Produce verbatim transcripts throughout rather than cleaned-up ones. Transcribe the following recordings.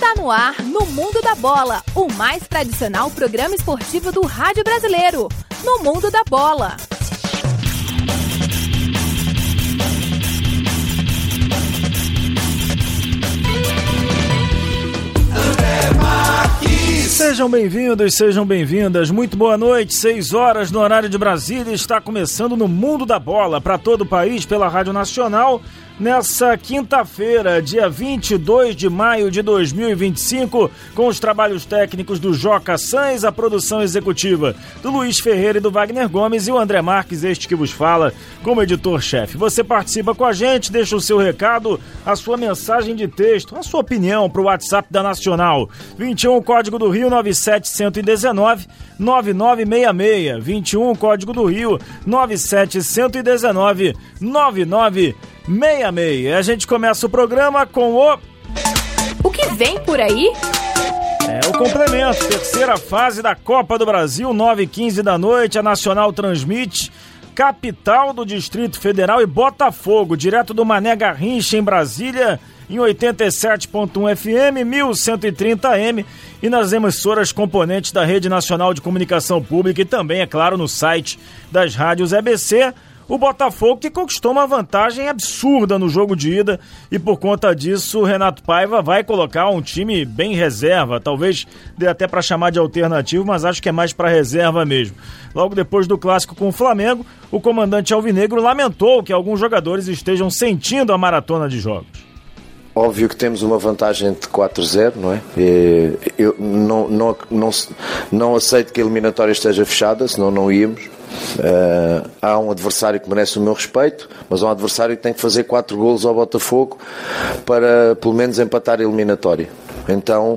Está no ar, no Mundo da Bola, o mais tradicional programa esportivo do rádio brasileiro. No Mundo da Bola. Sejam bem-vindos, sejam bem-vindas. Muito boa noite, seis horas no horário de Brasília. Está começando no Mundo da Bola, para todo o país, pela Rádio Nacional. Nessa quinta-feira, dia vinte e dois de maio de dois mil e vinte e cinco, com os trabalhos técnicos do Joca Sanz, a produção executiva do Luiz Ferreira e do Wagner Gomes e o André Marques, este que vos fala, como editor-chefe. Você participa com a gente, deixa o seu recado, a sua mensagem de texto, a sua opinião para o WhatsApp da Nacional. vinte e um, código do Rio, nove sete um nove, nove nove seis seis. vinte e um, código do Rio, nove sete um nove, nove nove seis seis. A gente começa o programa com o... O que vem por aí? É o complemento, terceira fase da Copa do Brasil, nove e quinze da noite, a Nacional transmite Capital do Distrito Federal e Botafogo, direto do Mané Garrincha em Brasília, em oitenta e sete ponto um F M, mil cento e trinta A M e nas emissoras componentes da Rede Nacional de Comunicação Pública e também, é claro, no site das rádios E B C. O Botafogo que conquistou uma vantagem absurda no jogo de ida e por conta disso o Renato Paiva vai colocar um time bem reserva, talvez dê até para chamar de alternativo, mas acho que é mais para reserva mesmo. Logo depois do clássico com o Flamengo, o comandante alvinegro lamentou que alguns jogadores estejam sentindo a maratona de jogos. Óbvio que temos uma vantagem de quatro a zero, não é? Eu não, não, não, não aceito que a eliminatória esteja fechada, senão não íamos. Uh, há um adversário que merece o meu respeito, mas há um adversário que tem que fazer quatro golos ao Botafogo para pelo menos empatar a eliminatória. Então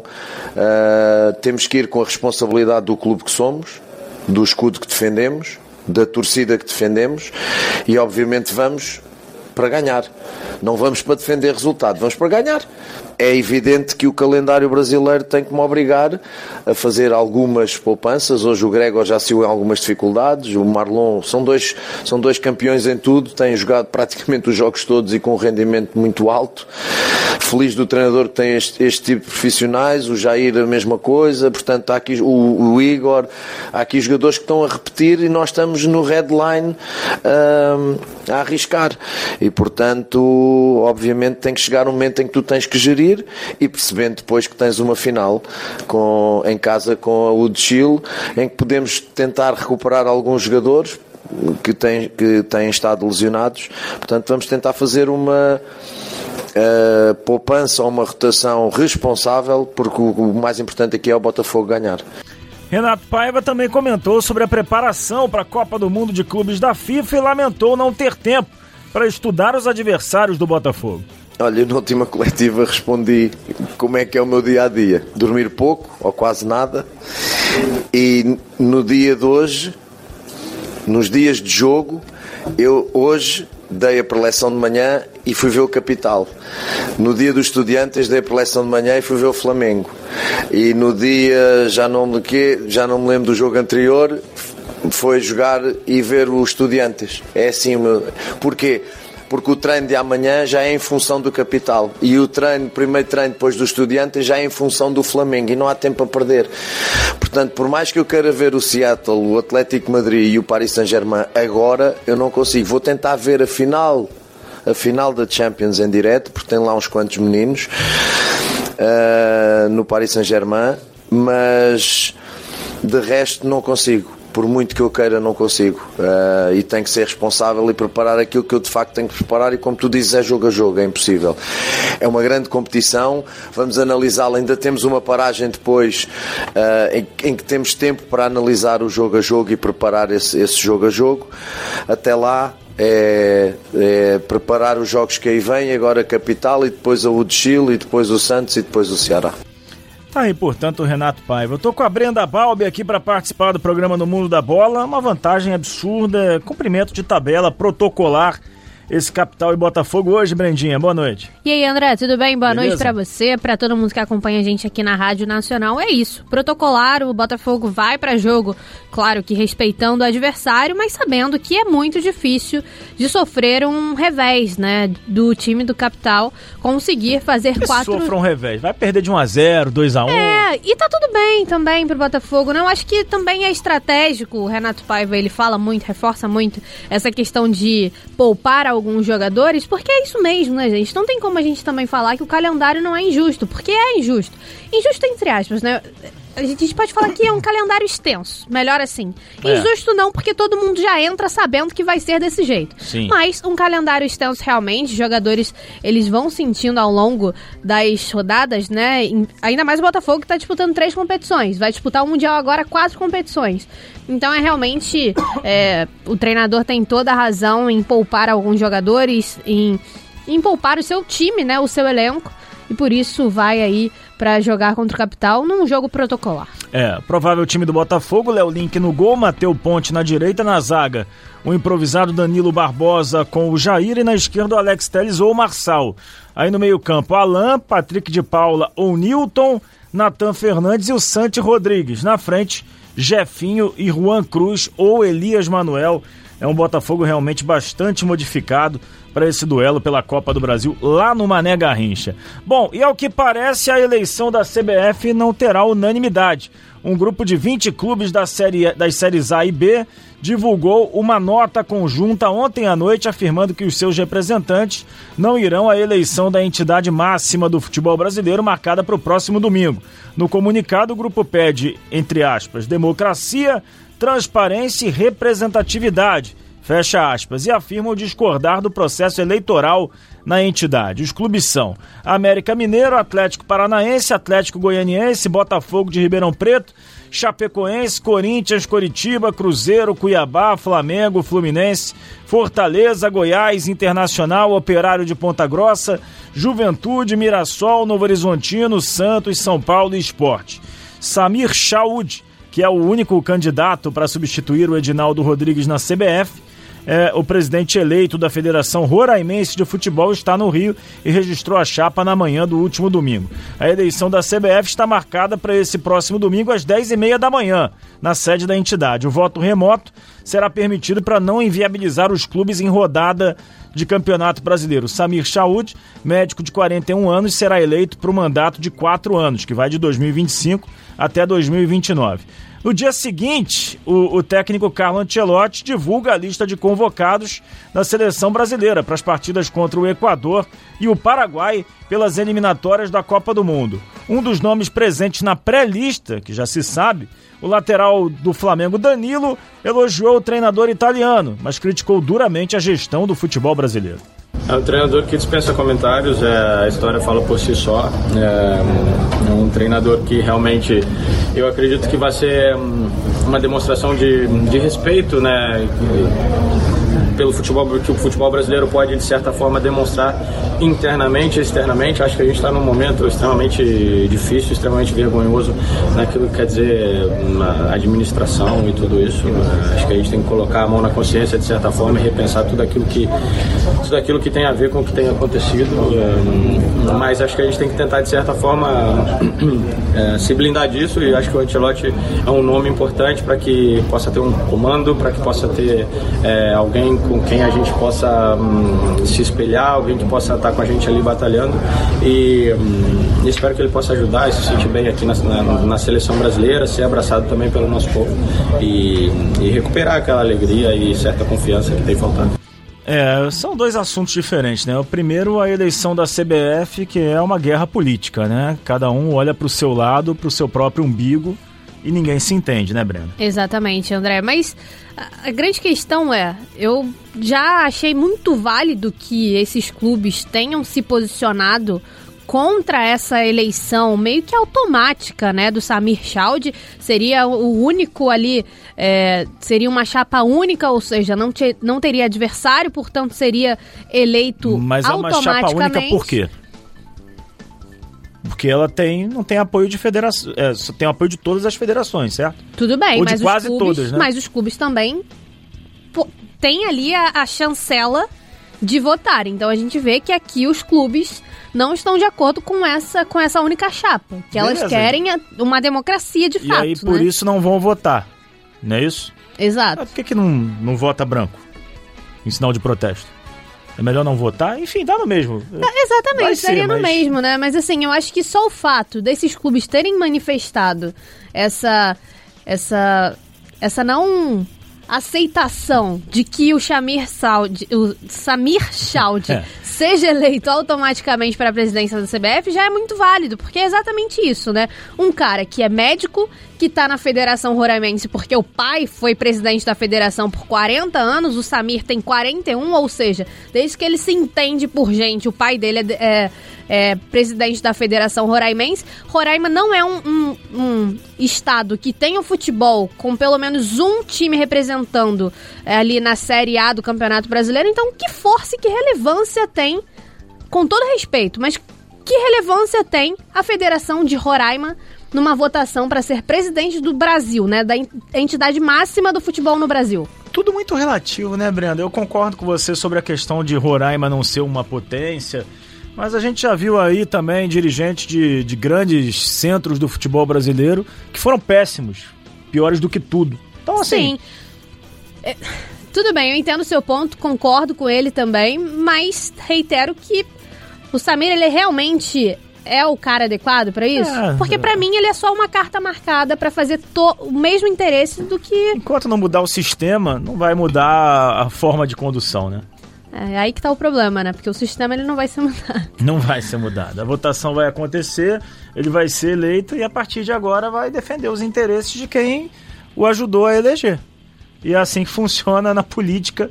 uh, temos que ir com a responsabilidade do clube que somos, do escudo que defendemos, da torcida que defendemos e obviamente vamos para ganhar. Não vamos para defender resultado, vamos para ganhar. É evidente que o calendário brasileiro tem que me obrigar a fazer algumas poupanças. Hoje o Gregor já saiu em algumas dificuldades, o Marlon, são dois, são dois campeões em tudo, têm jogado praticamente os jogos todos e com um rendimento muito alto. Feliz do treinador que tem este, este tipo de profissionais, o Jair a mesma coisa, portanto há aqui o, o Igor, há aqui jogadores que estão a repetir e nós estamos no headline um, a arriscar. E portanto, obviamente tem que chegar um momento em que tu tens que gerir e percebendo depois que tens uma final com, em casa com a Udechil, em que podemos tentar recuperar alguns jogadores que têm, que têm estado lesionados. Portanto, vamos tentar fazer uma uh, poupança ou uma rotação responsável, porque o, o mais importante aqui é o Botafogo ganhar. Renato Paiva também comentou sobre a preparação para a Copa do Mundo de Clubes da FIFA e lamentou não ter tempo para estudar os adversários do Botafogo. Olha, na última coletiva respondi como é que é o meu dia-a-dia. Dormir pouco, ou quase nada. E no dia de hoje, nos dias de jogo, eu hoje dei a preleção de manhã e fui ver o Capital. No dia dos Estudiantes dei a preleção de manhã e fui ver o Flamengo. E no dia, já não me, já não me lembro do jogo anterior, foi jogar e ver os Estudiantes. É assim, porquê? Porque o treino de amanhã já é em função do Capital e o treino, primeiro treino depois do Estudiantes já é em função do Flamengo e não há tempo a perder. Portanto, por mais que eu queira ver o Seattle, o Atlético Madrid e o Paris Saint-Germain agora, eu não consigo. Vou tentar ver a final, a final da Champions em direto, porque tem lá uns quantos meninos uh, no Paris Saint-Germain, mas de resto não consigo. Por muito que eu queira, não consigo. Uh, e tenho que ser responsável e preparar aquilo que eu de facto tenho que preparar. E como tu dizes, é jogo a jogo, é impossível. É uma grande competição, vamos analisá-la. Ainda temos uma paragem depois uh, em, em que temos tempo para analisar o jogo a jogo e preparar esse, esse jogo a jogo. Até lá, É, é preparar os jogos que aí vêm, agora a Capital e depois a Udechil e depois o Santos e depois o Ceará. Tá aí, portanto, o Renato Paiva. Eu tô com a Brenda Balbi aqui para participar do programa No Mundo da Bola. Uma vantagem absurda, cumprimento de tabela protocolar esse Capital e Botafogo hoje, Brendinha. Boa noite. E aí, André, tudo bem? Boa Beleza? noite pra você, pra todo mundo que acompanha a gente aqui na Rádio Nacional. É isso, protocolar, o Botafogo vai pra jogo, claro que respeitando o adversário, mas sabendo que é muito difícil de sofrer um revés, né, do time do Capital, conseguir fazer que quatro... sofra um revés, vai perder de um a zero, dois a um. É, e tá tudo bem também pro Botafogo, né? Eu acho que também é estratégico, o Renato Paiva, ele fala muito, reforça muito essa questão de poupar alguns jogadores, porque é isso mesmo, né, gente? Não tem como a gente também falar que o calendário não é injusto, porque é injusto. Injusto entre aspas, né? A gente pode falar que é um calendário extenso, melhor assim. É. Injusto não, porque todo mundo já entra sabendo que vai ser desse jeito. Sim. Mas um calendário extenso realmente, jogadores, eles vão sentindo ao longo das rodadas, né? Ainda mais o Botafogo que tá disputando três competições. Vai disputar o Mundial agora, quatro competições. Então é realmente, é, o treinador tem toda a razão em poupar alguns jogadores, em, em poupar o seu time, né? O seu elenco. E por isso vai aí para jogar contra o Capital num jogo protocolar. É, provável time do Botafogo, Léo Link no gol, Mateu Ponte na direita, na zaga o improvisado Danilo Barbosa com o Jair e na esquerda o Alex Telles ou o Marçal. Aí no meio campo, Alain, Patrick de Paula ou Nilton, Natan Fernandes e o Santi Rodrigues. Na frente, Jefinho e Juan Cruz ou Elias Manuel. É um Botafogo realmente bastante modificado para esse duelo pela Copa do Brasil lá no Mané Garrincha. Bom, e ao que parece a eleição da C B F não terá unanimidade. Um grupo de vinte clubes da série, das séries A e B divulgou uma nota conjunta ontem à noite afirmando que os seus representantes não irão à eleição da entidade máxima do futebol brasileiro marcada para o próximo domingo. No comunicado, o grupo pede, entre aspas, democracia, transparência e representatividade, fecha aspas, e afirmam discordar do processo eleitoral na entidade. Os clubes são América Mineiro, Atlético Paranaense, Atlético Goianiense, Botafogo de Ribeirão Preto, Chapecoense, Corinthians, Coritiba, Cruzeiro, Cuiabá, Flamengo, Fluminense, Fortaleza, Goiás, Internacional, Operário de Ponta Grossa, Juventude, Mirassol, Novo Horizontino, Santos, São Paulo e Sport. Samir Chaud, que é o único candidato para substituir o Edinaldo Rodrigues na C B F, é, o presidente eleito da Federação Roraimense de Futebol está no Rio e registrou a chapa na manhã do último domingo. A eleição da C B F está marcada para esse próximo domingo às dez e meia da manhã, na sede da entidade. O voto remoto será permitido para não inviabilizar os clubes em rodada de Campeonato Brasileiro. Samir Chaud, médico de quarenta e um anos, será eleito para o mandato de quatro anos, que vai de dois mil e vinte e cinco até dois mil e vinte e nove. No dia seguinte, o, o técnico Carlo Ancelotti divulga a lista de convocados da seleção brasileira para as partidas contra o Equador e o Paraguai pelas eliminatórias da Copa do Mundo. Um dos nomes presentes na pré-lista, que já se sabe, o lateral do Flamengo Danilo, elogiou o treinador italiano, mas criticou duramente a gestão do futebol brasileiro. É um treinador que dispensa comentários, é, a história fala por si só. É, é um treinador que realmente eu acredito que vai ser uma demonstração de, de respeito, né, pelo futebol, que o futebol brasileiro pode, de certa forma, demonstrar internamente e externamente. Acho que a gente está num momento extremamente difícil, extremamente vergonhoso naquilo que quer dizer na administração e tudo isso. Acho que a gente tem que colocar a mão na consciência, de certa forma, e repensar tudo aquilo que, tudo aquilo que tem a ver com o que tem acontecido. Mas acho que a gente tem que tentar, de certa forma, se blindar disso, e acho que o Ancelotti é um nome importante para que possa ter um comando, para que possa ter é, alguém com quem a gente possa hum, se espelhar, alguém que possa estar com a gente ali batalhando, e hum, espero que ele possa ajudar e se sentir bem aqui na, na, na seleção brasileira, ser abraçado também pelo nosso povo e, e recuperar aquela alegria e certa confiança que tem faltado. É, são dois assuntos diferentes, né? O primeiro, a eleição da C B F, que é uma guerra política, né? Cada um olha para o seu lado, para o seu próprio umbigo, e ninguém se entende, né, Breno? Exatamente, André. Mas a, a grande questão é, eu já achei muito válido que esses clubes tenham se posicionado contra essa eleição meio que automática, né, do Samir Chaud. Seria o único ali, é, seria uma chapa única, ou seja, não, te, não teria adversário, portanto seria eleito Mas automaticamente. Mas é uma chapa única por quê? Porque ela tem, não tem apoio de federação, é, tem apoio de todas as federações, certo? Tudo bem, Ou mas, de quase os clubes, todas, né? mas os clubes também pô, têm ali a, a chancela de votar. Então a gente vê que aqui os clubes não estão de acordo com essa, com essa única chapa, que elas Beleza. querem uma democracia de e fato. E aí por né? isso não vão votar, não é isso? Exato. Mas por que, que não, não vota branco em sinal de protesto? É melhor não votar? Enfim, dá no mesmo. É, exatamente, ser, daria mas... no mesmo, né? Mas assim, eu acho que só o fato desses clubes terem manifestado essa, essa, essa não aceitação de que o Samir Saud, o Samir Saud é. seja eleito automaticamente para a presidência da C B F já é muito válido, porque é exatamente isso, né? Um cara que é médico, que tá na Federação Roraimense porque o pai foi presidente da federação por quarenta anos, o Samir tem quarenta e um, ou seja, desde que ele se entende por gente, o pai dele é, é, é presidente da Federação Roraimense. Roraima não é um, um, um estado que tem o futebol com pelo menos um time representando é, ali na Série A do Campeonato Brasileiro, então que força e que relevância tem, com todo respeito, mas que relevância tem a Federação de Roraima numa votação para ser presidente do Brasil, né? Da entidade máxima do futebol no Brasil. Tudo muito relativo, né, Brenda? Eu concordo com você sobre a questão de Roraima não ser uma potência, mas a gente já viu aí também dirigentes de, de grandes centros do futebol brasileiro que foram péssimos, piores do que tudo. Então, assim... Sim. É, tudo bem, eu entendo o seu ponto, concordo com ele também, mas reitero que o Samir, ele realmente... é o cara adequado pra isso? É, Porque pra mim ele é só uma carta marcada pra fazer to- o mesmo interesse do que... Enquanto não mudar o sistema, não vai mudar a forma de condução, né? É aí que tá o problema, né? Porque o sistema ele não vai ser mudado. Não vai ser mudado. A votação vai acontecer, ele vai ser eleito e a partir de agora vai defender os interesses de quem o ajudou a eleger. E é assim que funciona na política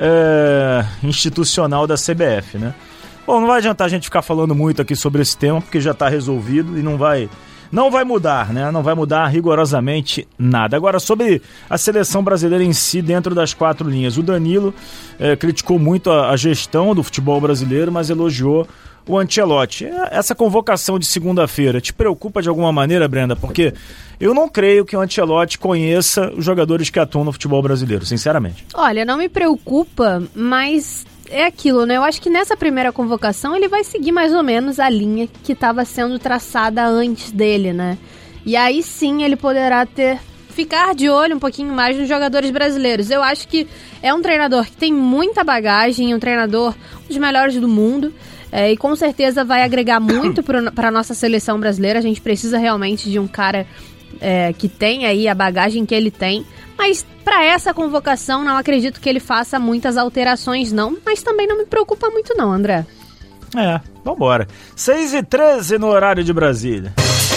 é, institucional da C B F, né? Bom, não vai adiantar a gente ficar falando muito aqui sobre esse tema, porque já está resolvido e não vai, não vai mudar, né? Não vai mudar rigorosamente nada. Agora, sobre a seleção brasileira em si, dentro das quatro linhas. O Danilo eh, criticou muito a, a gestão do futebol brasileiro, mas elogiou o Ancelotti. Essa convocação de segunda-feira te preocupa de alguma maneira, Brenda? Porque eu não creio que o Ancelotti conheça os jogadores que atuam no futebol brasileiro, sinceramente. Olha, não me preocupa, mas... é aquilo, né? Eu acho que nessa primeira convocação ele vai seguir mais ou menos a linha que estava sendo traçada antes dele, né? E aí sim ele poderá ter ficar de olho um pouquinho mais nos jogadores brasileiros. Eu acho que é um treinador que tem muita bagagem, um treinador um dos melhores do mundo, é, e com certeza vai agregar muito para a nossa seleção brasileira. A gente precisa realmente de um cara é, que tem aí a bagagem que ele tem. Mas para essa convocação não acredito que ele faça muitas alterações não, mas também não me preocupa muito não, André. É, vambora. seis e treze no horário de Brasília.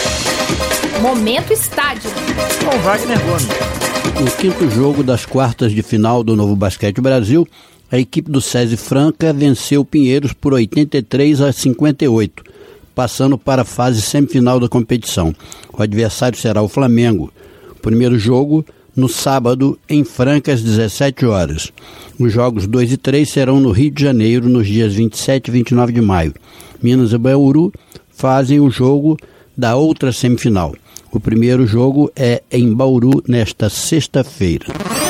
Momento Estádio. Com Wagner Gomes. No quinto jogo das quartas de final do Novo Basquete Brasil, a equipe do SESI Franca venceu Pinheiros por oitenta e três a cinquenta e oito, passando para a fase semifinal da competição. O adversário será o Flamengo. O primeiro jogo no sábado, em Franca, às dezessete horas. Os jogos dois e três serão no Rio de Janeiro, nos dias vinte e sete e vinte e nove de maio. Minas e Bauru fazem o jogo da outra semifinal. O primeiro jogo é em Bauru, nesta sexta-feira.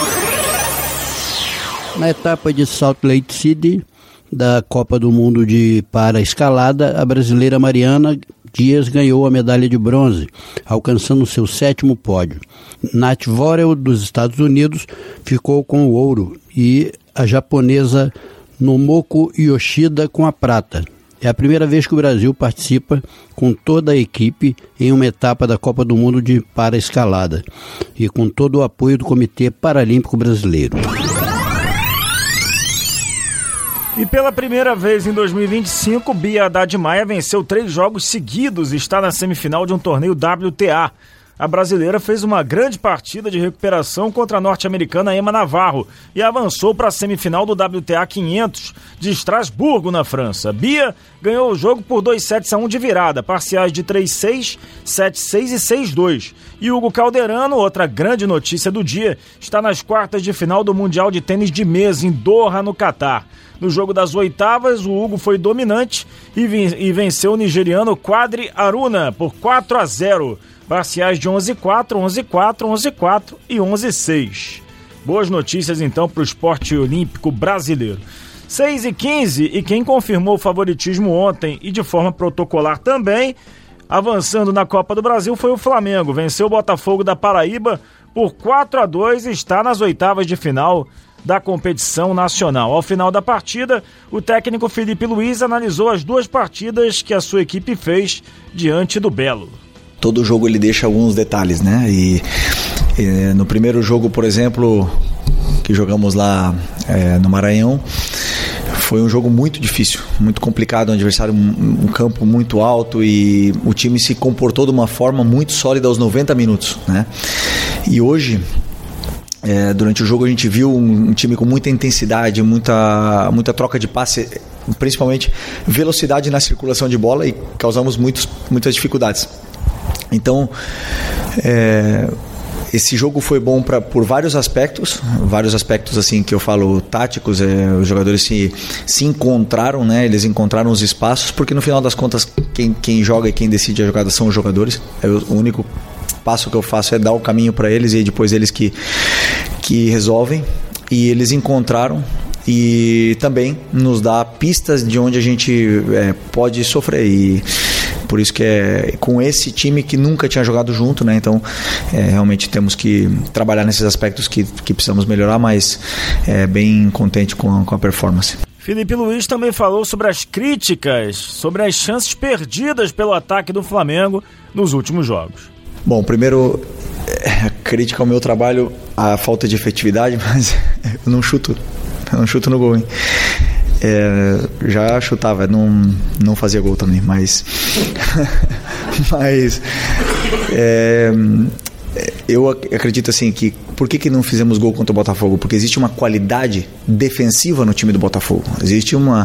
Na etapa de Salt Lake City, da Copa do Mundo de Para-Escalada, a brasileira Mariana Dias ganhou a medalha de bronze, alcançando seu sétimo pódio. Nath Vorel, dos Estados Unidos, ficou com o ouro e a japonesa Nomoko Yoshida com a prata. É a primeira vez que o Brasil participa com toda a equipe em uma etapa da Copa do Mundo de Para-Escalada e com todo o apoio do Comitê Paralímpico Brasileiro. E pela primeira vez em dois mil e vinte e cinco, Bia Haddad Maia venceu três jogos seguidos e está na semifinal de um torneio W T A. A brasileira fez uma grande partida de recuperação contra a norte-americana Emma Navarro e avançou para a semifinal do W T A quinhentos de Estrasburgo, na França. Bia ganhou o jogo por dois sets a um de virada, parciais de três a seis, sete a seis e seis a dois. E Hugo Calderano, outra grande notícia do dia, está nas quartas de final do Mundial de Tênis de Mesa em Doha, no Catar. No jogo das oitavas, o Hugo foi dominante e venceu o nigeriano Quadri Aruna por quatro a zero. Parciais de onze a quatro, onze a quatro, onze a quatro e onze a seis. Boas notícias então para o esporte olímpico brasileiro. seis e quinze, e quem confirmou o favoritismo ontem e de forma protocolar também, avançando na Copa do Brasil, foi o Flamengo. Venceu o Botafogo da Paraíba por quatro a dois e está nas oitavas de final da competição nacional. Ao final da partida, o técnico Felipe Luiz analisou as duas partidas que a sua equipe fez diante do Belo. Todo jogo ele deixa alguns detalhes, né? E, e no primeiro jogo, por exemplo, que jogamos lá é, no Maranhão, foi um jogo muito difícil, muito complicado, um adversário, um, um campo muito alto, e o time se comportou de uma forma muito sólida aos noventa minutos, né? E hoje, É, durante o jogo a gente viu um, um time com muita intensidade, muita, muita troca de passe, principalmente velocidade na circulação de bola, e causamos muitos, muitas dificuldades. Então, é, esse jogo foi bom pra, por vários aspectos, vários aspectos assim que eu falo táticos, é, os jogadores se, se encontraram, né? Eles encontraram os espaços, porque no final das contas quem, quem joga e quem decide a jogada são os jogadores. É o único passo que eu faço é dar o caminho para eles, e depois eles que, que resolvem, e eles encontraram, e também nos dá pistas de onde a gente é, pode sofrer, e por isso que é com esse time que nunca tinha jogado junto, né? Então é, realmente temos que trabalhar nesses aspectos que, que precisamos melhorar, mas é bem contente com, com a performance. Felipe Luiz também falou sobre as críticas, sobre as chances perdidas pelo ataque do Flamengo nos últimos jogos. Bom, primeiro, é, crítica ao meu trabalho, a falta de efetividade, mas eu não chuto, eu não chuto no gol, hein? É, já chutava, não, não fazia gol também, mas, mas é, eu acredito assim que por que, que não fizemos gol contra o Botafogo? Porque existe uma qualidade defensiva no time do Botafogo. Existe uma,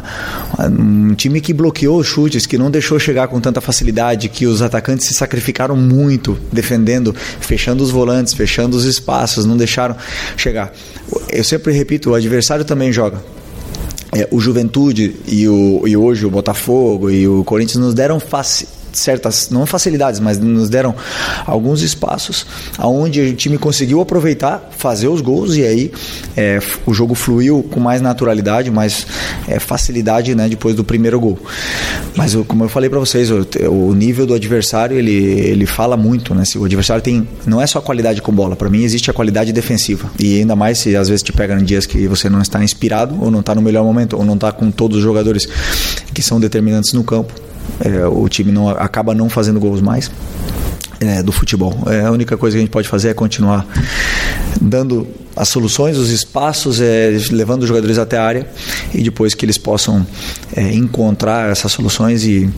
um time que bloqueou os chutes, que não deixou chegar com tanta facilidade, que os atacantes se sacrificaram muito defendendo, fechando os volantes, fechando os espaços, não deixaram chegar. Eu sempre repito, o adversário também joga. É, o Juventude e, o, e hoje o Botafogo e o Corinthians nos deram face, certas, não facilidades, mas nos deram alguns espaços onde o time conseguiu aproveitar, fazer os gols, e aí é, o jogo fluiu com mais naturalidade, mais é, facilidade, né, depois do primeiro gol. Mas como eu falei para vocês, o, o nível do adversário ele, ele fala muito, né? Se o adversário tem, não é só qualidade com bola, para mim existe a qualidade defensiva, e ainda mais se às vezes te pega em dias que você não está inspirado, ou não está no melhor momento, ou não está com todos os jogadores que são determinantes no campo. É, o time não, acaba não fazendo gols mais é, do futebol. É, a única coisa que a gente pode fazer é continuar dando as soluções, os espaços, é, levando os jogadores até a área, e depois que eles possam é, encontrar essas soluções e,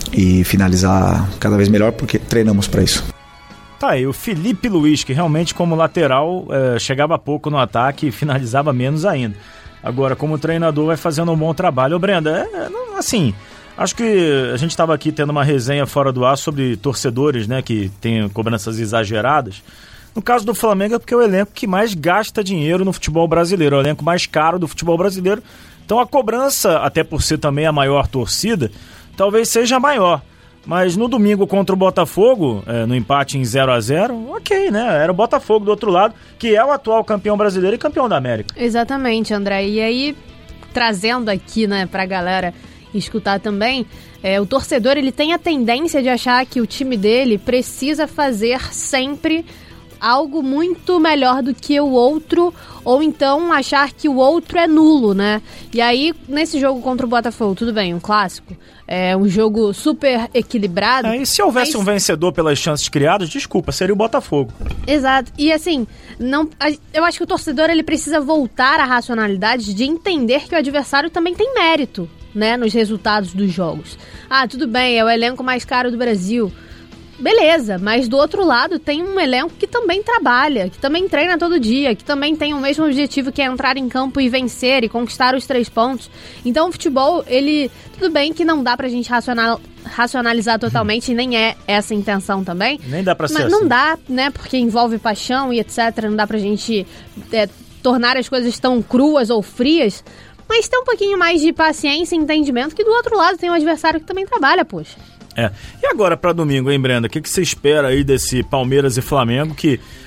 e finalizar cada vez melhor, porque treinamos para isso. Tá aí o Felipe Luiz, que realmente como lateral é, chegava pouco no ataque e finalizava menos ainda. Agora, como treinador, vai fazendo um bom trabalho. Ô Brenda, é, assim... Acho que a gente estava aqui tendo uma resenha fora do ar sobre torcedores, né, que tem cobranças exageradas. No caso do Flamengo é porque é o elenco que mais gasta dinheiro no futebol brasileiro, é o elenco mais caro do futebol brasileiro. Então a cobrança, até por ser também a maior torcida, talvez seja maior. Mas no domingo contra o Botafogo, é, no empate em zero a zero, ok, né? Era o Botafogo do outro lado, que é o atual campeão brasileiro e campeão da América. Exatamente, André. E aí, trazendo aqui, né, pra galera escutar também, é, o torcedor ele tem a tendência de achar que o time dele precisa fazer sempre algo muito melhor do que o outro, ou então achar que o outro é nulo, né? E aí, nesse jogo contra o Botafogo, tudo bem, um clássico, é um jogo super equilibrado. É, e se houvesse mas... um vencedor pelas chances criadas, desculpa, seria o Botafogo. Exato. E assim, não, eu acho que o torcedor ele precisa voltar à racionalidade de entender que o adversário também tem mérito, né, nos resultados dos jogos. Ah, tudo bem, é o elenco mais caro do Brasil. Beleza, mas do outro lado tem um elenco que também trabalha, que também treina todo dia, que também tem o mesmo objetivo, que é entrar em campo e vencer e conquistar os três pontos. Então o futebol, ele, tudo bem que não dá pra gente racional, racionalizar totalmente, nem é essa a intenção também. Nem dá pra ser mas assim. Não dá, né, porque envolve paixão e etcétera. Não dá pra gente é, tornar as coisas tão cruas ou frias, mas tem um pouquinho mais de paciência e entendimento que do outro lado tem um adversário que também trabalha, poxa. É. E agora para domingo, hein, Brenda? O que, que você espera aí desse Palmeiras e Flamengo, que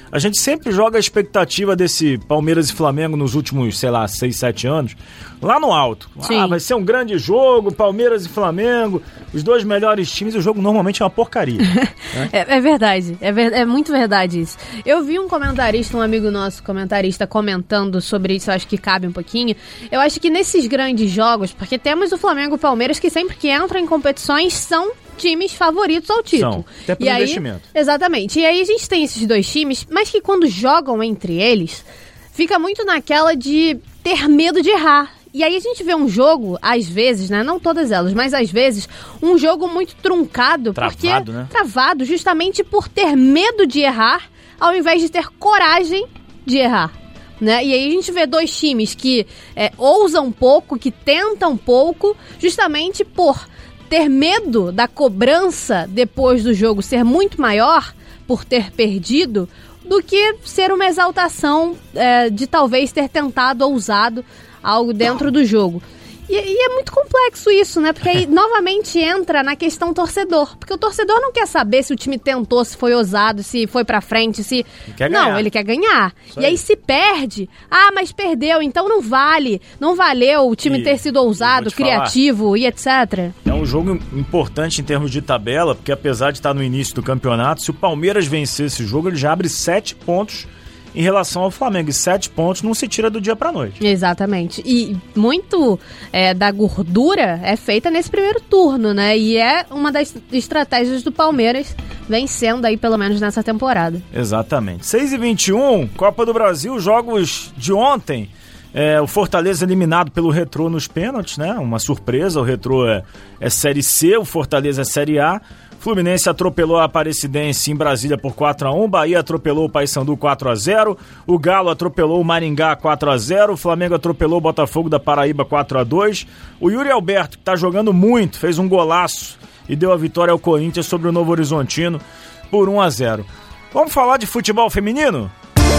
A gente sempre joga a expectativa desse Palmeiras e Flamengo nos últimos, sei lá, seis, sete anos, lá no alto. Sim. Ah, vai ser um grande jogo, Palmeiras e Flamengo, os dois melhores times, e o jogo normalmente é uma porcaria. Né? é, é verdade, é, ver, é muito verdade isso. Eu vi um comentarista, um amigo nosso comentarista, comentando sobre isso, eu acho que cabe um pouquinho. Eu acho que nesses grandes jogos, porque temos o Flamengo e o Palmeiras que sempre que entram em competições são times favoritos ao título. São, até pelo e aí, investimento. Exatamente. E aí a gente tem esses dois times, mas que quando jogam entre eles, fica muito naquela de ter medo de errar. E aí a gente vê um jogo, às vezes, né? Não todas elas, mas às vezes, um jogo muito truncado. Travado, porque, né? Travado, justamente por ter medo de errar, ao invés de ter coragem de errar. Né? E aí a gente vê dois times que é, ousam pouco, que tentam pouco, justamente por ter medo da cobrança depois do jogo ser muito maior, por ter perdido, do que ser uma exaltação é, de talvez ter tentado, ousado algo dentro do jogo. E, e é muito complexo isso, né? Porque aí novamente entra na questão torcedor. Porque o torcedor não quer saber se o time tentou, se foi ousado, se foi pra frente, se... Ele quer não, ganhar. ele quer ganhar. Isso e aí aí. se perde, ah, mas perdeu, então não vale. Não valeu o time E- ter sido e ousado, vou te falar. criativo e etcétera. É um jogo importante em termos de tabela, porque apesar de estar no início do campeonato, se o Palmeiras vencer esse jogo, ele já abre sete pontos em relação ao Flamengo. E sete pontos não se tira do dia pra noite. Exatamente. E muito é, da gordura é feita nesse primeiro turno, né? E é uma das estratégias do Palmeiras vencendo aí, pelo menos nessa temporada. Exatamente. seis e vinte e um, Copa do Brasil, jogos de ontem. É, o Fortaleza eliminado pelo Retrô nos pênaltis, né? Uma surpresa, o Retrô é, é Série C, o Fortaleza é Série A. Fluminense atropelou a Aparecidense em Brasília por quatro a um, Bahia atropelou o Paysandu quatro a zero, o Galo atropelou o Maringá quatro a zero, o Flamengo atropelou o Botafogo da Paraíba quatro a dois, o Yuri Alberto, que tá jogando muito, fez um golaço e deu a vitória ao Corinthians sobre o Novo Horizontino por um a zero. Vamos falar de futebol feminino?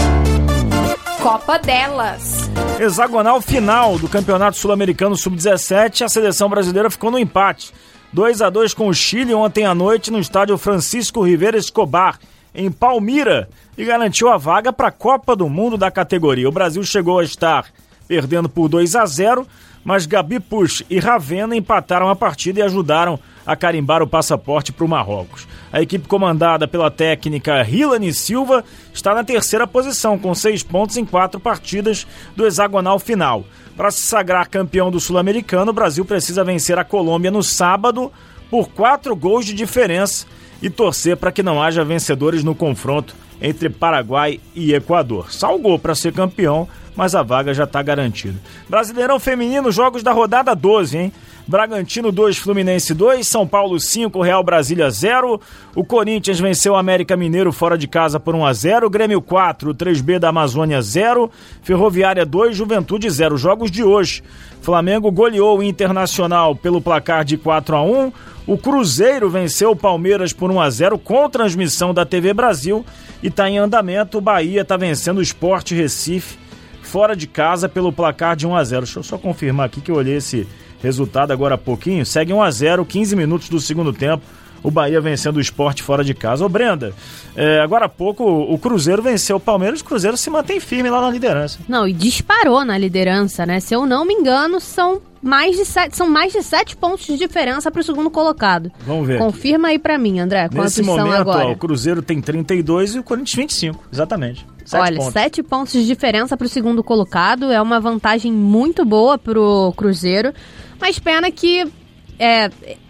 Copa delas. Hexagonal final do Campeonato Sul-Americano sub dezessete, a seleção brasileira ficou no empate. dois a dois com o Chile ontem à noite no estádio Francisco Rivera Escobar, em Palmira, e garantiu a vaga para a Copa do Mundo da categoria. O Brasil chegou a estar perdendo por dois a zero, mas Gabi Pusch e Ravena empataram a partida e ajudaram a carimbar o passaporte para o Marrocos. A equipe comandada pela técnica Hilane Silva está na terceira posição, com seis pontos em quatro partidas do hexagonal final. Para se sagrar campeão do Sul-Americano, o Brasil precisa vencer a Colômbia no sábado por quatro gols de diferença e torcer para que não haja vencedores no confronto entre Paraguai e Equador. Salgou para ser campeão, mas a vaga já está garantida. Brasileirão feminino, jogos da rodada doze, hein? Bragantino dois, Fluminense dois, São Paulo cinco, Real Brasília zero, o Corinthians venceu o América Mineiro fora de casa por um a zero, Grêmio quatro, três B da Amazônia zero, Ferroviária dois, Juventude zero. Jogos de hoje, Flamengo goleou o Internacional pelo placar de quatro a um, o Cruzeiro venceu o Palmeiras por um a zero com transmissão da T V Brasil e está em andamento, o Bahia está vencendo o Sport Recife fora de casa pelo placar de um a zero. Deixa eu só confirmar aqui que eu olhei esse resultado agora há pouquinho. Segue um a zero, quinze minutos do segundo tempo, o Bahia vencendo o Sport fora de casa. Ô Brenda, é, agora há pouco o Cruzeiro venceu o Palmeiras, o Cruzeiro se mantém firme lá na liderança. Não, e disparou na liderança, né? Se eu não me engano, são mais de sete, são mais de sete pontos de diferença para o segundo colocado. Vamos ver. Confirma aí para mim, André, quantos Nesse são momento, agora. ó, o Cruzeiro tem trinta e dois e o Corinthians vinte e cinco, exatamente. Sete Olha, pontos. sete pontos de diferença para o segundo colocado, é uma vantagem muito boa pro Cruzeiro, mas pena que é,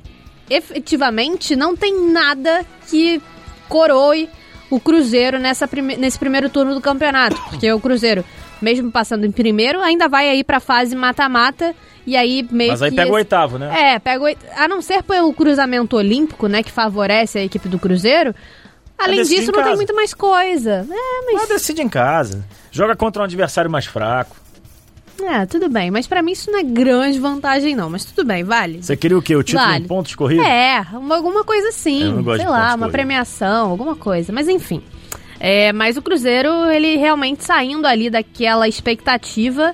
efetivamente não tem nada que coroe o Cruzeiro nessa prime- nesse primeiro turno do campeonato, porque o Cruzeiro, mesmo passando em primeiro, ainda vai aí para a fase mata-mata, e aí meio Mas aí que pega esse... o oitavo, né? É, pega o oit... a não ser pelo cruzamento olímpico, né, que favorece a equipe do Cruzeiro. Além decide disso, em não tem casa. muito mais coisa. É, mas... Mas decide em casa. Joga contra um adversário mais fraco. É, tudo bem. Mas pra mim isso não é grande vantagem, não. Mas tudo bem, vale. Você queria o quê? O título Vale. em pontos corridos? É, uma- alguma coisa assim. Eu não gosto Sei de lá, pontos uma corridos. premiação, alguma coisa. Mas enfim. É, mas o Cruzeiro, ele realmente saindo ali daquela expectativa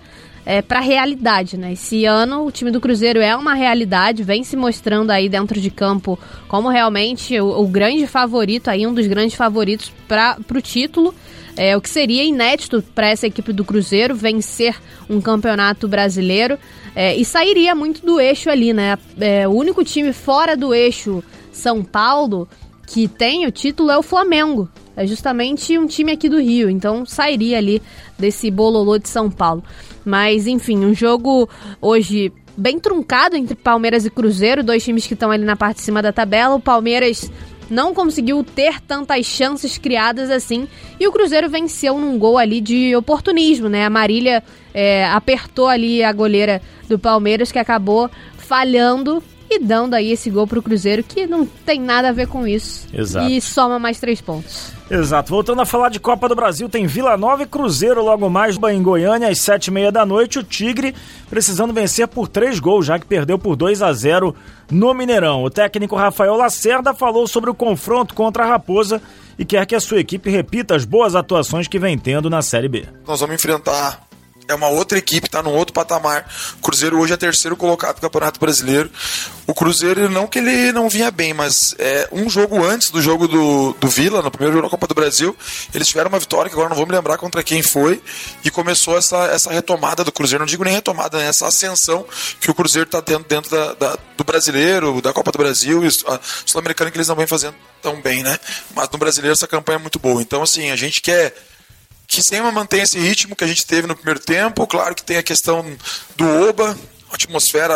é, para a realidade, né? Esse ano o time do Cruzeiro é uma realidade, vem se mostrando aí dentro de campo como realmente o, o grande favorito, aí um dos grandes favoritos para o título. É, o que seria inédito para essa equipe do Cruzeiro vencer um campeonato brasileiro é, e sairia muito do eixo ali, né? É, o único time fora do eixo São Paulo que tem o título é o Flamengo. É justamente um time aqui do Rio, então sairia ali desse bololô de São Paulo. Mas, enfim, um jogo hoje bem truncado entre Palmeiras e Cruzeiro, dois times que estão ali na parte de cima da tabela. O Palmeiras não conseguiu ter tantas chances criadas assim, e o Cruzeiro venceu num gol ali de oportunismo, né? A Marília é, apertou ali a goleira do Palmeiras, que acabou falhando e dando aí esse gol pro Cruzeiro, que não tem nada a ver com isso. Exato. E soma mais três pontos. Exato. Voltando a falar de Copa do Brasil, tem Vila Nova e Cruzeiro logo mais em Goiânia, às sete e meia da noite. O Tigre precisando vencer por três gols, já que perdeu por dois a zero no Mineirão. O técnico Rafael Lacerda falou sobre o confronto contra a Raposa e quer que a sua equipe repita as boas atuações que vem tendo na Série B. Nós vamos enfrentar... É uma outra equipe, está num outro patamar. O Cruzeiro hoje é terceiro colocado no Campeonato Brasileiro. O Cruzeiro, não que ele não vinha bem, mas é, um jogo antes do jogo do, do Vila, no primeiro jogo da Copa do Brasil, eles tiveram uma vitória, que agora não vou me lembrar contra quem foi, e começou essa, essa retomada do Cruzeiro. Não digo nem retomada, né? Essa ascensão que o Cruzeiro está tendo dentro da, da, do Brasileiro, da Copa do Brasil, e a Sul-Americana, que eles não vêm fazendo tão bem, né? Mas no Brasileiro essa campanha é muito boa. Então, assim, a gente quer que sempre mantenha esse ritmo que a gente teve no primeiro tempo. Claro que tem a questão do Oba, a atmosfera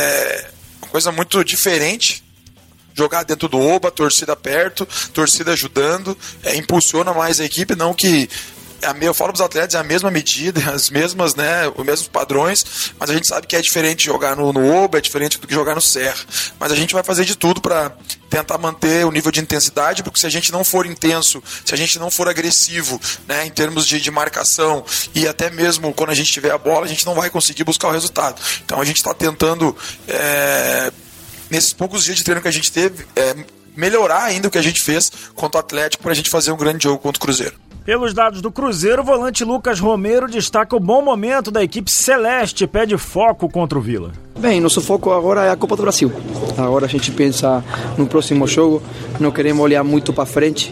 é uma coisa muito diferente. Jogar dentro do Oba, torcida perto, torcida ajudando, é, impulsiona mais a equipe, não que... É a, eu falo para os atletas, é a mesma medida, as mesmas, né, os mesmos padrões, mas a gente sabe que é diferente jogar no, no Oba, é diferente do que jogar no Serra. Mas a gente vai fazer de tudo para tentar manter o nível de intensidade, porque se a gente não for intenso, se a gente não for agressivo, né, em termos de, de marcação, e até mesmo quando a gente tiver a bola, a gente não vai conseguir buscar o resultado. Então a gente está tentando, é, nesses poucos dias de treino que a gente teve, é, melhorar ainda o que a gente fez contra o Atlético para a gente fazer um grande jogo contra o Cruzeiro. Pelos dados do Cruzeiro, o volante Lucas Romero destaca o bom momento da equipe celeste e pede foco contra o Vila. Bem, nosso foco agora é a Copa do Brasil. Agora a gente pensa no próximo jogo, não queremos olhar muito para frente,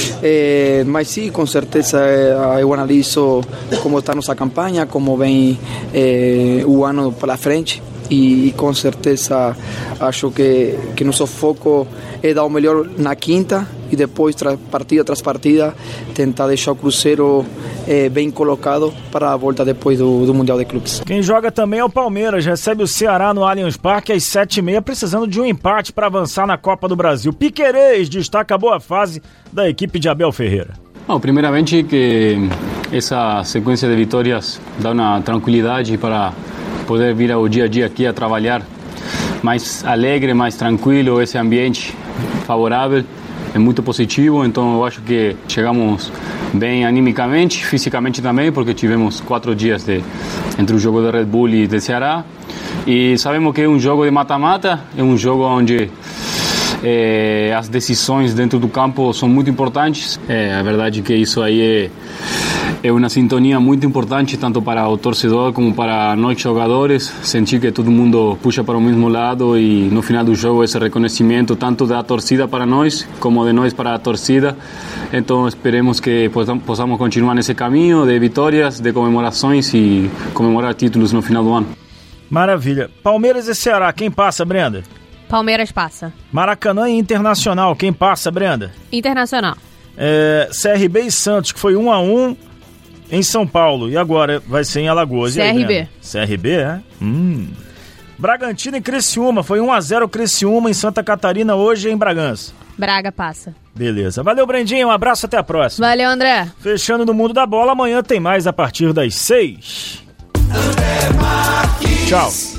é, mas sim, com certeza eu analiso como está nossa campanha, como vem é, o ano pela frente. E com certeza acho que, que nosso foco é dar o melhor na quinta e depois, tra, partida tras partida, tentar deixar o Cruzeiro é, bem colocado para a volta depois do, do Mundial de Clubes. Quem joga também é o Palmeiras, recebe o Ceará no Allianz Parque às sete e meia, precisando de um empate para avançar na Copa do Brasil. Piquerez destaca a boa fase da equipe de Abel Ferreira. Não, primeiramente que essa sequência de vitórias dá uma tranquilidade para poder vir ao dia a dia aqui a trabalhar mais alegre, mais tranquilo, esse ambiente favorável é muito positivo, então eu acho que chegamos bem animicamente, fisicamente também, porque tivemos quatro dias de, entre o jogo de Red Bull e de Ceará, e sabemos que é um jogo de mata-mata, é um jogo onde é, as decisões dentro do campo são muito importantes, é, a verdade é que isso aí é É uma sintonia muito importante, tanto para o torcedor como para nós jogadores, sentir que todo mundo puxa para o mesmo lado e no final do jogo esse reconhecimento tanto da torcida para nós, como de nós para a torcida. Então esperemos que possamos continuar nesse caminho de vitórias, de comemorações e comemorar títulos no final do ano. Maravilha. Palmeiras e Ceará, quem passa, Brenda? Palmeiras passa. Maracanã e Internacional, quem passa, Brenda? Internacional. É, C R B e Santos, que foi um a um em São Paulo, e agora vai ser em Alagoas. C R B. E aí, C R B, é? Hum. Bragantino e Criciúma, foi um a zero Criciúma em Santa Catarina, hoje em Bragança. Braga passa. Beleza. Valeu, Brendinho, um abraço, até a próxima. Valeu, André. Fechando no Mundo da Bola, amanhã tem mais a partir das seis. Tchau.